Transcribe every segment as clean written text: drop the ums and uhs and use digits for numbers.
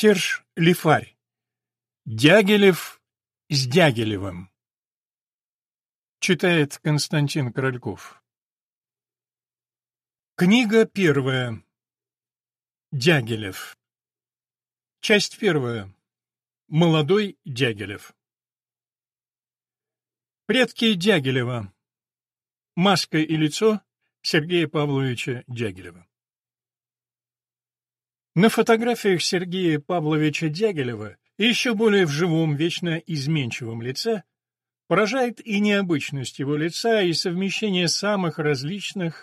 Серж Лифарь. Дягилев с Дягилевым. Читает Константин Корольков. Книга первая. Дягилев. Часть первая. Молодой Дягилев. Предки Дягилева. Маска и лицо Сергея Павловича Дягилева. На фотографиях Сергея Павловича Дягилева, и еще более в живом, вечно изменчивом лице, поражает и необычность его лица, и совмещение самых различно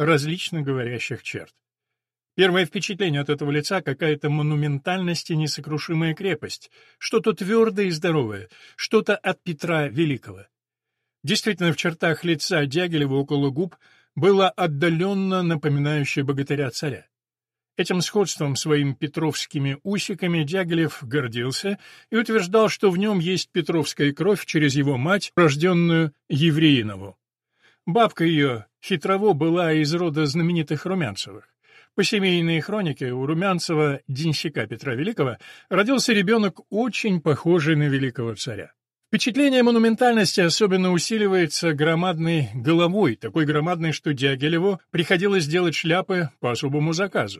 говорящих черт. Первое впечатление от этого лица — какая-то монументальность и несокрушимая крепость, что-то твердое и здоровое, что-то от Петра Великого. Действительно, в чертах лица Дягилева около губ было отдаленно напоминающее богатыря-царя. Этим сходством своими петровскими усиками Дягилев гордился и утверждал, что в нем есть петровская кровь через его мать, рожденную Евреинову. Бабка ее, Хитрово, была из рода знаменитых Румянцевых. По семейной хронике у Румянцева, денщика Петра Великого, родился ребенок, очень похожий на великого царя. Впечатление монументальности особенно усиливается громадной головой, такой громадной, что Дягилеву приходилось делать шляпы по особому заказу.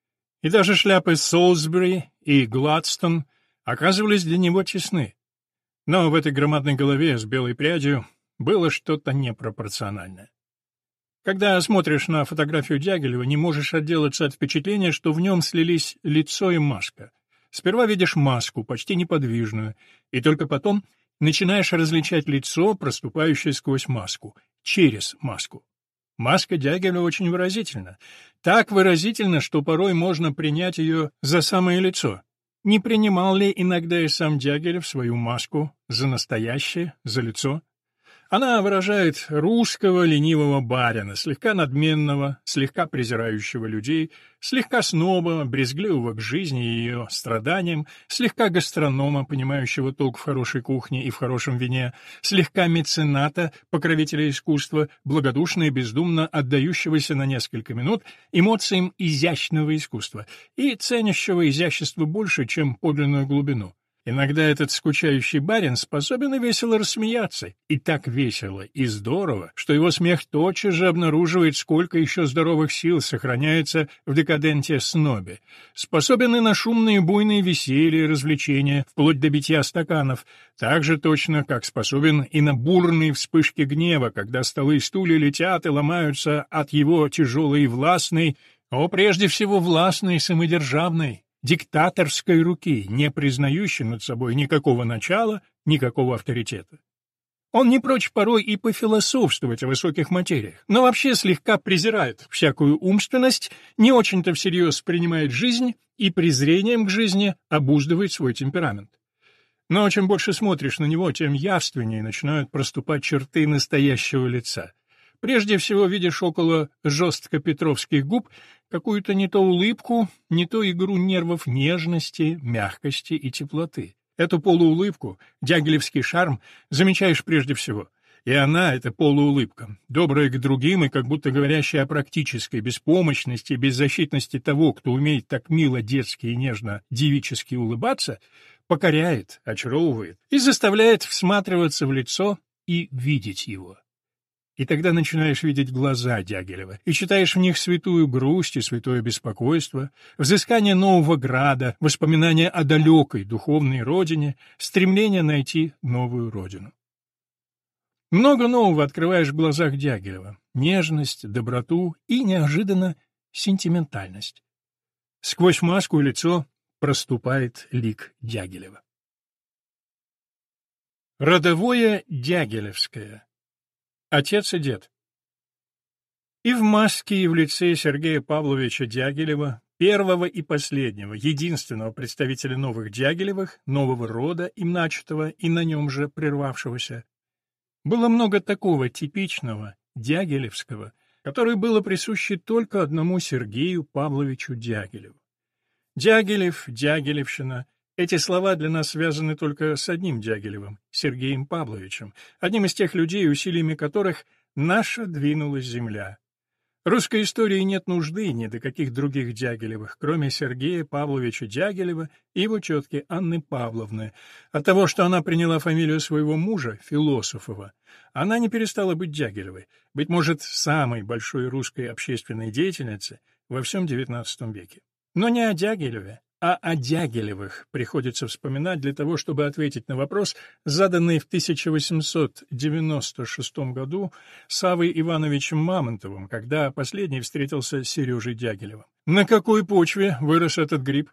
И даже шляпы Солсбери и Гладстон оказывались для него тесны. Но в этой громадной голове с белой прядью было что-то непропорциональное. Когда смотришь на фотографию Дягилева, не можешь отделаться от впечатления, что в нем слились лицо и маска. Сперва видишь маску, почти неподвижную, и только потом начинаешь различать лицо, проступающее сквозь маску, через маску. Маска Дягилева очень выразительна. Так выразительна, что порой можно принять ее за самое лицо. Не принимал ли иногда и сам Дягилев свою маску за настоящее, за лицо? Она выражает русского ленивого барина, слегка надменного, слегка презирающего людей, слегка сноба, брезгливого к жизни и ее страданиям, слегка гастронома, понимающего толк в хорошей кухне и в хорошем вине, слегка мецената, покровителя искусства, благодушно и бездумно отдающегося на несколько минут эмоциям изящного искусства и ценящего изящество больше, чем подлинную глубину. Иногда этот скучающий барин способен и весело рассмеяться, и так весело и здорово, что его смех тотчас же обнаруживает, сколько еще здоровых сил сохраняется в декаденте-снобе. Способен и на шумные буйные веселья и развлечения, вплоть до битья стаканов, так же точно, как способен и на бурные вспышки гнева, когда столы и стулья летят и ломаются от его тяжелой и властной, прежде всего властной и самодержавной, диктаторской руки, не признающей над собой никакого начала, никакого авторитета. Он не прочь порой и пофилософствовать о высоких материях, но вообще слегка презирает всякую умственность, не очень-то всерьез принимает жизнь и презрением к жизни обуздывает свой темперамент. Но чем больше смотришь на него, тем явственнее начинают проступать черты настоящего лица. Прежде всего видишь около жестко петровских губ какую-то не то улыбку, не то игру нервов нежности, мягкости и теплоты. Эту полуулыбку, дягилевский шарм, замечаешь прежде всего. И она, эта полуулыбка, добрая к другим и как будто говорящая о практической беспомощности и беззащитности того, кто умеет так мило детски и нежно девически улыбаться, покоряет, очаровывает и заставляет всматриваться в лицо и видеть его. И тогда начинаешь видеть глаза Дягилева, и читаешь в них святую грусть и святое беспокойство, взыскание нового града, воспоминания о далекой духовной родине, стремление найти новую родину. Много нового открываешь в глазах Дягилева: нежность, доброту и, неожиданно, сентиментальность. Сквозь маску и лицо проступает лик Дягилева. Родовое Дягилевское. Отец и дед. И в маске, и в лице Сергея Павловича Дягилева, первого и последнего, единственного представителя новых Дягилевых, нового рода, им начатого и на нем же прервавшегося, было много такого типичного, дягилевского, которое было присуще только одному Сергею Павловичу Дягилеву. Дягилев, Дягилевщина — эти слова для нас связаны только с одним Дягилевым, Сергеем Павловичем, одним из тех людей, усилиями которых наша двинулась земля. Русской истории нет нужды ни до каких других Дягилевых, кроме Сергея Павловича Дягилева и его тетки Анны Павловны. От того, что она приняла фамилию своего мужа, Философова, она не перестала быть Дягилевой, быть может, самой большой русской общественной деятельницей во всем XIX веке. Но не о Дягилеве, а о Дягилевых приходится вспоминать для того, чтобы ответить на вопрос, заданный в 1896 году Саввой Ивановичем Мамонтовым, когда последний встретился с Сережей Дягилевым. На какой почве вырос этот гриб?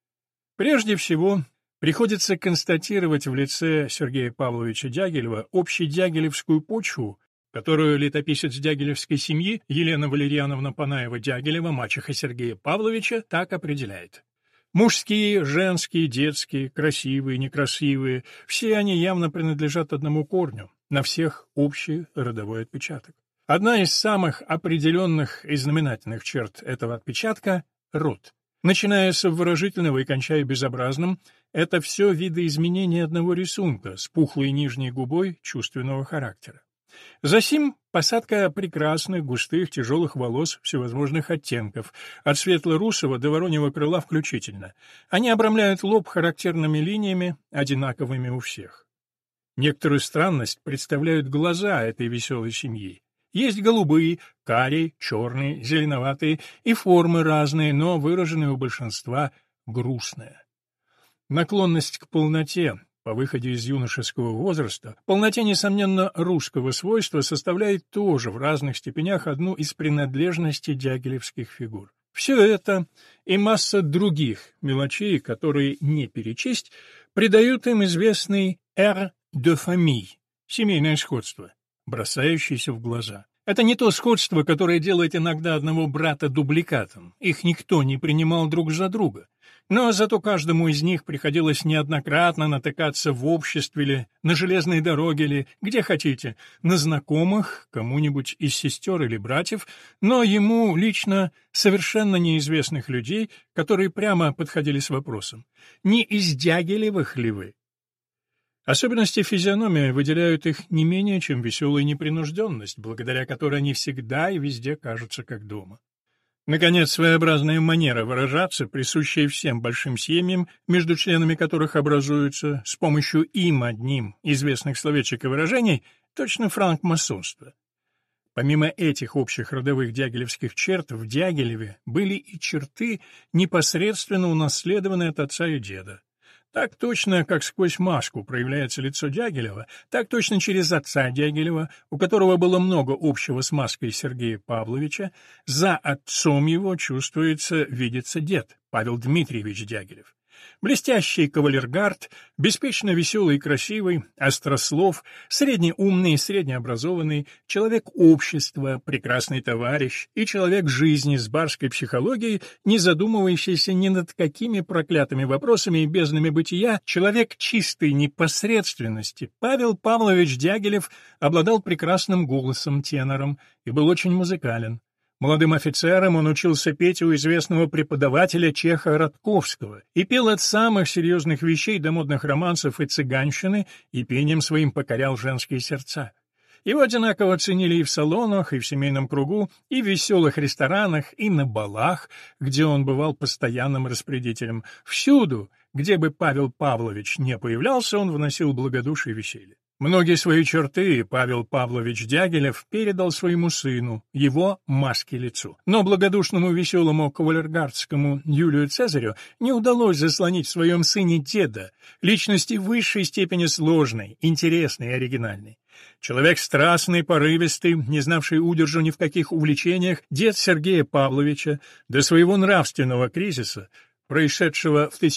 Прежде всего, приходится констатировать в лице Сергея Павловича Дягилева общедягилевскую почву, которую летописец дягилевской семьи Елена Валерьяновна Панаева-Дягилева, мачеха Сергея Павловича, так определяет. Мужские, женские, детские, красивые, некрасивые — все они явно принадлежат одному корню, на всех общий родовой отпечаток. Одна из самых определенных и знаменательных черт этого отпечатка — род. Начиная с обворожительного и кончая безобразным, это все видоизменение одного рисунка с пухлой нижней губой чувственного характера. Засим посадка прекрасных, густых, тяжелых волос всевозможных оттенков, от светло-русого до вороньего крыла включительно. Они обрамляют лоб характерными линиями, одинаковыми у всех. Некоторую странность представляют глаза этой веселой семьи. Есть голубые, карие, черные, зеленоватые и формы разные, но выраженные у большинства грустная. Наклонность к полноте по выходе из юношеского возраста, полноте, несомненно, русского свойства составляет тоже в разных степенях одну из принадлежностей дягилевских фигур. Все это и масса других мелочей, которые не перечесть, придают им известный «air de famille» — семейное сходство, бросающееся в глаза. Это не то сходство, которое делает иногда одного брата дубликатом, их никто не принимал друг за друга. Но зато каждому из них приходилось неоднократно натыкаться в обществе или на железной дороге или где хотите, на знакомых, кому-нибудь из сестер или братьев, но ему лично совершенно неизвестных людей, которые прямо подходили с вопросом: «Не из Дягилевых ли вы?» Особенности физиономии выделяют их не менее, чем веселая непринужденность, благодаря которой они всегда и везде кажутся как дома. Наконец, своеобразная манера выражаться, присущая всем большим семьям, между членами которых образуются с помощью им одним известных словечек и выражений, точно франкмасонство. Помимо этих общих родовых дягилевских черт, в Дягилеве были и черты, непосредственно унаследованные от отца и деда. Так точно, как сквозь маску проявляется лицо Дягилева, так точно через отца Дягилева, у которого было много общего с маской Сергея Павловича, за отцом его чувствуется, видится дед, Павел Дмитриевич Дягилев. Блестящий кавалергард, беспечно веселый и красивый, острослов, среднеумный и среднеобразованный, человек общества, прекрасный товарищ и человек жизни с барской психологией, не задумывающийся ни над какими проклятыми вопросами и безднами бытия, человек чистой непосредственности, Павел Павлович Дягилев обладал прекрасным голосом тенором и был очень музыкален. Молодым офицером он учился петь у известного преподавателя Чеха Радковского и пел от самых серьезных вещей до модных романсов и цыганщины, и пением своим покорял женские сердца. Его одинаково ценили и в салонах, и в семейном кругу, и в веселых ресторанах, и на балах, где он бывал постоянным распорядителем. Всюду, где бы Павел Павлович не появлялся, он вносил благодушие и веселье. Многие свои черты Павел Павлович Дягилев передал своему сыну, его маске лицу. Но благодушному веселому кавалергардскому Юлию Цезарю не удалось заслонить в своем сыне деда, личности в высшей степени сложной, интересной и оригинальной. Человек страстный, порывистый, не знавший удержу ни в каких увлечениях, дед Сергея Павловича до своего нравственного кризиса, происшедшего в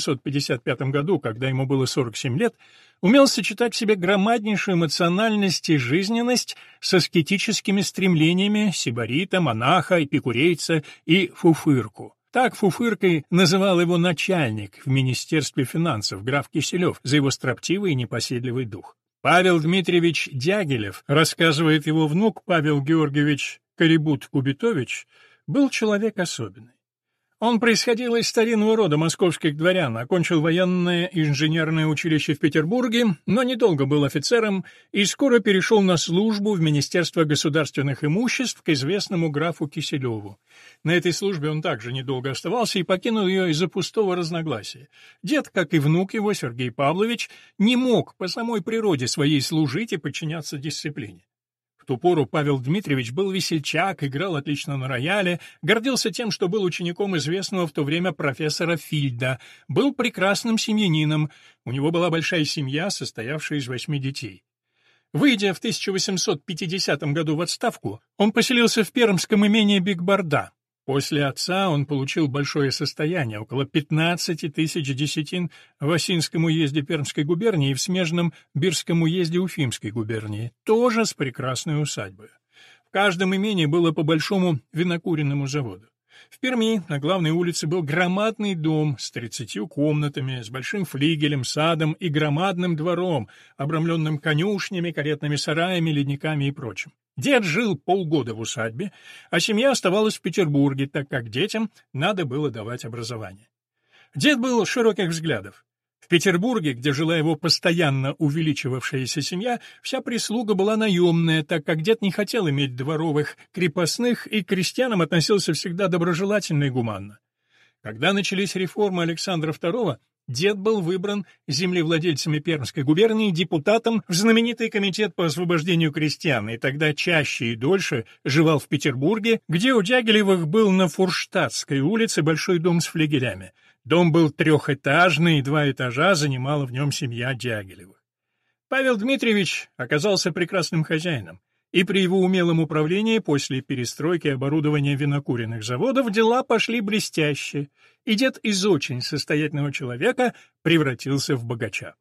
1855 году, когда ему было 47 лет, умел сочетать в себе громаднейшую эмоциональность и жизненность с аскетическими стремлениями сибарита, монаха, эпикурейца и фуфырку. Так фуфыркой называл его начальник в Министерстве финансов, граф Киселев, за его строптивый и непоседливый дух. Павел Дмитриевич Дягилев, рассказывает его внук Павел Георгиевич Корибут-Кубитович, был человек особенный. Он происходил из старинного рода московских дворян, окончил военное инженерное училище в Петербурге, но недолго был офицером и скоро перешел на службу в Министерство государственных имуществ к известному графу Киселеву. На этой службе он также недолго оставался и покинул ее из-за пустого разногласия. Дед, как и внук его, Сергей Павлович, не мог по самой природе своей служить и подчиняться дисциплине. В ту пору Павел Дмитриевич был весельчак, играл отлично на рояле, гордился тем, что был учеником известного в то время профессора Фильда, был прекрасным семьянином, у него была большая семья, состоявшая из 8 детей. Выйдя в 1850 году в отставку, он поселился в пермском имении Бигборда. После отца он получил большое состояние, около 15 тысяч десятин в Осинском уезде Пермской губернии и в смежном Бирском уезде Уфимской губернии, тоже с прекрасной усадьбой. В каждом имении было по большому винокуренному заводу. В Перми на главной улице был громадный дом с 30 комнатами, с большим флигелем, садом и громадным двором, обрамленным конюшнями, каретными сараями, ледниками и прочим. Дед жил полгода в усадьбе, а семья оставалась в Петербурге, так как детям надо было давать образование. Дед был широких взглядов. В Петербурге, где жила его постоянно увеличивавшаяся семья, вся прислуга была наемная, так как дед не хотел иметь дворовых крепостных и к крестьянам относился всегда доброжелательно и гуманно. Когда начались реформы Александра II, дед был выбран землевладельцами Пермской губернии депутатом в знаменитый комитет по освобождению крестьян, и тогда чаще и дольше жевал в Петербурге, где у Дягилевых был на Фурштадтской улице большой дом с флигелями. Дом был трехэтажный, и 2 этажа занимала в нем семья Дягилевых. Павел Дмитриевич оказался прекрасным хозяином, и при его умелом управлении после перестройки оборудования винокуренных заводов дела пошли блестяще, и дед из очень состоятельного человека превратился в богача.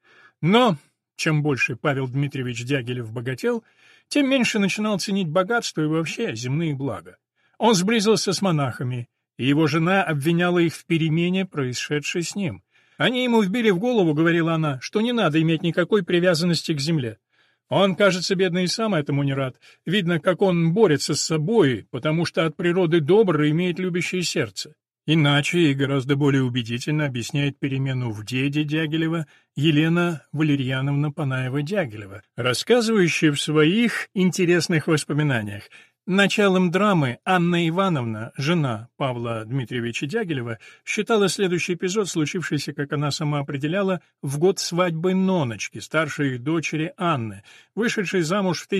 Но чем больше Павел Дмитриевич Дягилев богател, тем меньше начинал ценить богатство и вообще земные блага. Он сблизился с монахами, и его жена обвиняла их в перемене, происшедшей с ним. «Они ему вбили в голову, — говорила она, — что не надо иметь никакой привязанности к земле. Он, кажется, бедный и сам этому не рад. Видно, как он борется с собой, потому что от природы добр и имеет любящее сердце». Иначе и гораздо более убедительно объясняет перемену в деде Дягилева Елена Валерьяновна Панаева-Дягилева, рассказывающая в своих интересных воспоминаниях: началом драмы Анна Ивановна, жена Павла Дмитриевича Дягилева, считала следующий эпизод, случившийся, как она сама определяла, в год свадьбы Ноночки, старшей их дочери Анны, вышедшей замуж в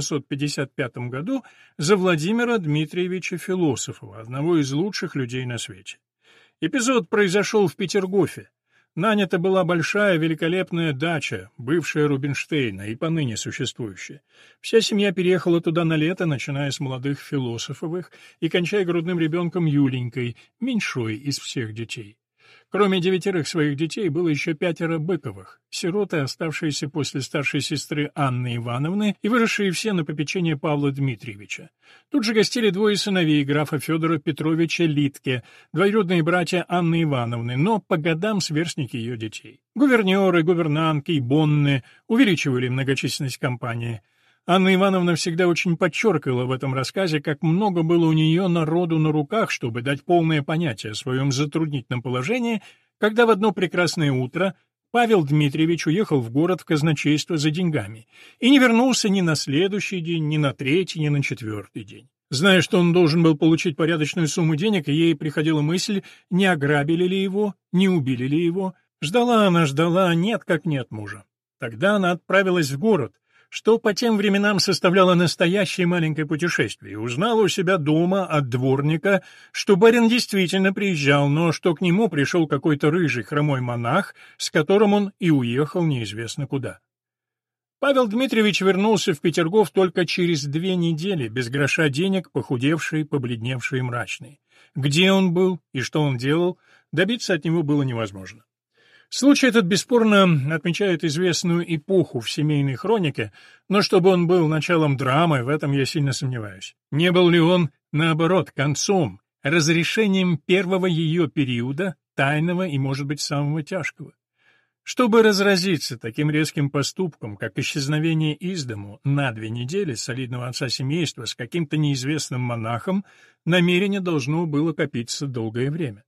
1855 году за Владимира Дмитриевича Философова, одного из лучших людей на свете. Эпизод произошел в Петергофе. Нанята была большая великолепная дача, бывшая Рубинштейна и поныне существующая. Вся семья переехала туда на лето, начиная с молодых Философовых и кончая грудным ребенком Юленькой, меньшой из всех детей. Кроме 9 своих детей было еще 5 Быковых, сироты, оставшиеся после старшей сестры Анны Ивановны и выросшие все на попечение Павла Дмитриевича. Тут же гостили 2 сыновей графа Федора Петровича Литке, двоюродные братья Анны Ивановны, но по годам сверстники ее детей. Гувернеры, гувернантки и бонны увеличивали многочисленность компании. Анна Ивановна всегда очень подчеркивала в этом рассказе, как много было у нее народу на руках, чтобы дать полное понятие о своем затруднительном положении, когда в одно прекрасное утро Павел Дмитриевич уехал в город в казначейство за деньгами и не вернулся ни на следующий день, ни на 3-й, ни на 4-й день. Зная, что он должен был получить порядочную сумму денег, ей приходила мысль, не ограбили ли его, не убили ли его. Ждала она, ждала, нет как нет мужа. Тогда она отправилась в город, что по тем временам составляло настоящее маленькое путешествие, и узнала у себя дома от дворника, что барин действительно приезжал, но что к нему пришел какой-то рыжий хромой монах, с которым он и уехал неизвестно куда. Павел Дмитриевич вернулся в Петергоф только через 2 недели, без гроша денег, похудевший, побледневший и мрачный. Где он был и что он делал, добиться от него было невозможно. Случай этот бесспорно отмечает известную эпоху в семейной хронике, но чтобы он был началом драмы, в этом я сильно сомневаюсь. Не был ли он, наоборот, концом, разрешением первого ее периода, тайного и, может быть, самого тяжкого? Чтобы разразиться таким резким поступком, как исчезновение из дому на 2 недели солидного отца семейства с каким-то неизвестным монахом, намерение должно было копиться долгое время.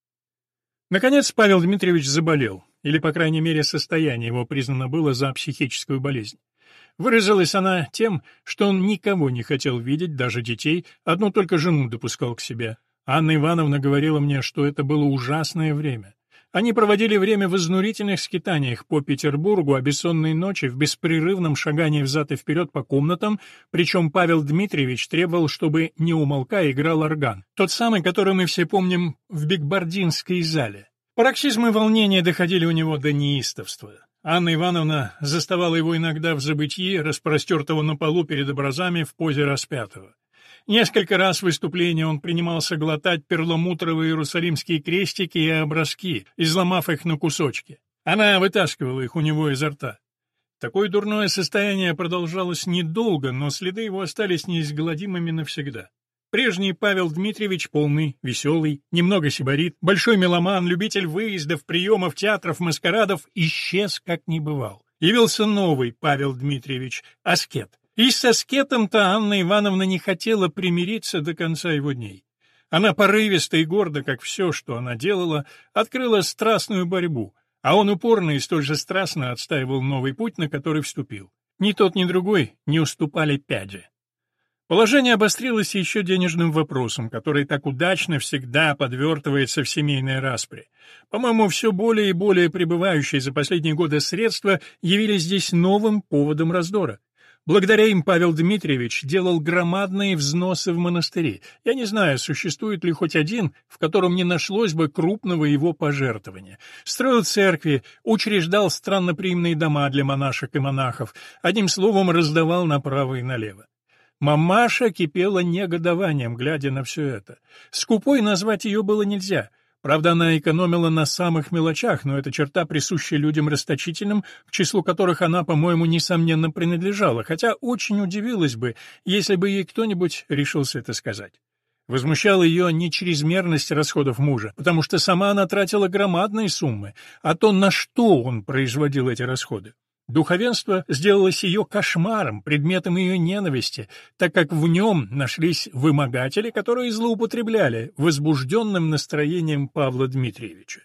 Наконец Павел Дмитриевич заболел, или, по крайней мере, состояние его признано было за психическую болезнь. Выразилась она тем, что он никого не хотел видеть, даже детей, одну только жену допускал к себе. Анна Ивановна говорила мне, что это было ужасное время. Они проводили время в изнурительных скитаниях по Петербургу, а бессонные ночи в беспрерывном шагании взад и вперед по комнатам, причем Павел Дмитриевич требовал, чтобы, не умолкая, играл орган. Тот самый, который мы все помним в Бигбардинской зале. Пароксизмы волнения доходили у него до неистовства. Анна Ивановна заставала его иногда в забытьи, распростертого на полу перед образами в позе распятого. Несколько раз в выступлении он принимался глотать перламутровые иерусалимские крестики и образки, изломав их на кусочки. Она вытаскивала их у него изо рта. Такое дурное состояние продолжалось недолго, но следы его остались неизгладимыми навсегда. Прежний Павел Дмитриевич, полный, веселый, немного сибарит, большой меломан, любитель выездов, приемов, театров, маскарадов, исчез как не бывал. Явился новый Павел Дмитриевич, аскет. И с аскетом-то Анна Ивановна не хотела примириться до конца его дней. Она порывисто и гордо, как все, что она делала, открыла страстную борьбу, а он упорно и столь же страстно отстаивал новый путь, на который вступил. Ни тот, ни другой не уступали пяди. Положение обострилось еще денежным вопросом, который так удачно всегда подвертывается в семейной распри. По-моему, все более и более прибывающие за последние годы средства явились здесь новым поводом раздора. Благодаря им Павел Дмитриевич делал громадные взносы в монастыри. Я не знаю, существует ли хоть один, в котором не нашлось бы крупного его пожертвования. Строил церкви, учреждал странноприимные дома для монашек и монахов, одним словом, раздавал направо и налево. Мамаша кипела негодованием, глядя на все это. Скупой назвать ее было нельзя. Правда, она экономила на самых мелочах, но эта черта присуща людям расточительным, к числу которых она, по-моему, несомненно принадлежала, хотя очень удивилась бы, если бы ей кто-нибудь решился это сказать. Возмущала ее не чрезмерность расходов мужа, потому что сама она тратила громадные суммы, а то, на что он производил эти расходы. Духовенство сделалось ее кошмаром, предметом ее ненависти, так как в нем нашлись вымогатели, которые злоупотребляли возбужденным настроением Павла Дмитриевича.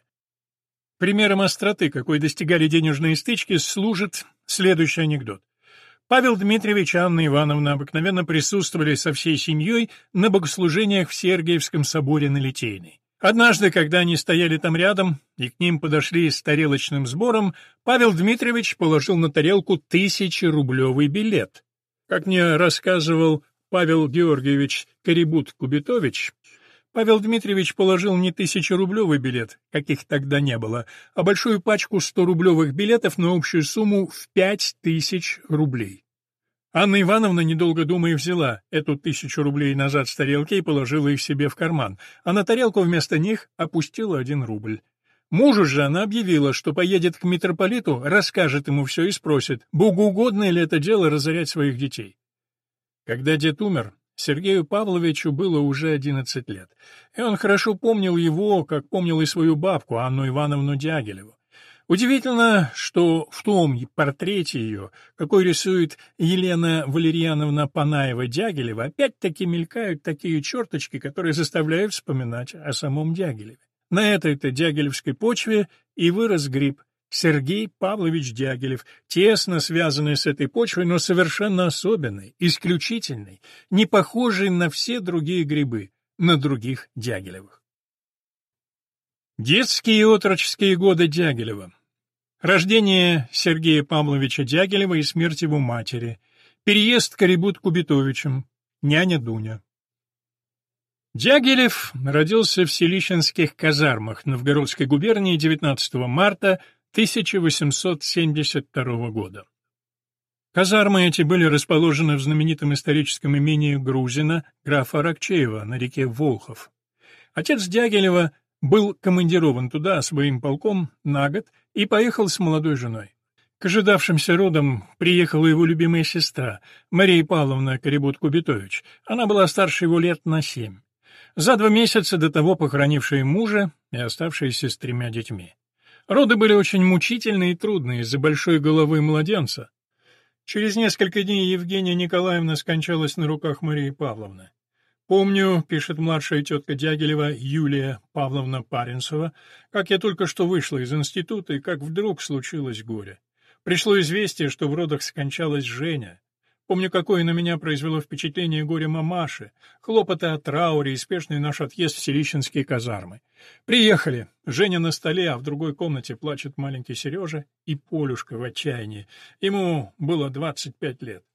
Примером остроты, какой достигали денежные стычки, служит следующий анекдот. Павел Дмитриевич и Анна Ивановна обыкновенно присутствовали со всей семьей на богослужениях в Сергиевском соборе на Литейной. Однажды, когда они стояли там рядом, и к ним подошли с тарелочным сбором, Павел Дмитриевич положил на тарелку 1000-рублевый билет. Как мне рассказывал Павел Георгиевич Карибут-Кубитович, Павел Дмитриевич положил не 1000-рублевый билет, каких тогда не было, а большую пачку 100-рублевых билетов на общую сумму в 5000 рублей. Анна Ивановна, недолго думая, взяла эту 1000 рублей назад с тарелки и положила их себе в карман, а на тарелку вместо них опустила 1 рубль. Мужу же она объявила, что поедет к митрополиту, расскажет ему все и спросит, богоугодно ли это дело разорять своих детей. Когда дед умер, Сергею Павловичу было уже 11 лет, и он хорошо помнил его, как помнил и свою бабку, Анну Ивановну Дягилеву. Удивительно, что в том портрете ее, какой рисует Елена Валерьяновна Панаева-Дягилева, опять-таки мелькают такие черточки, которые заставляют вспоминать о самом Дягилеве. На этой-то дягилевской почве и вырос гриб Сергей Павлович Дягилев, тесно связанный с этой почвой, но совершенно особенный, исключительный, не похожий на все другие грибы, на других Дягилевых. Детские и отроческие годы Дягилева. Рождение Сергея Павловича Дягилева и смерть его матери. Переезд Карибут-Кубитовичем. Няня Дуня. Дягилев родился в Селищенских казармах Новгородской губернии 19 марта 1872 года. Казармы эти были расположены в знаменитом историческом имении Грузина, графа Аракчеева, на реке Волхов. Отец Дягилева был командирован туда своим полком на год и поехал с молодой женой. К ожидавшимся родам приехала его любимая сестра, Мария Павловна Карибут-Кубитович. Она была старше его лет на 7. За 2 месяца до того похоронившая мужа и оставшаяся с 3 детьми. Роды были очень мучительные и трудные из-за большой головы младенца. Через несколько дней Евгения Николаевна скончалась на руках Марии Павловны. «Помню, — пишет младшая тетка Дягилева Юлия Павловна Паренцева, — как я только что вышла из института, и как вдруг случилось горе. Пришло известие, что в родах скончалась Женя. Помню, какое на меня произвело впечатление горе мамаши, хлопоты о трауре и спешный наш отъезд в Селищенские казармы. Приехали. Женя на столе, а в другой комнате плачет маленький Сережа и Полюшка в отчаянии. Ему было 25 лет.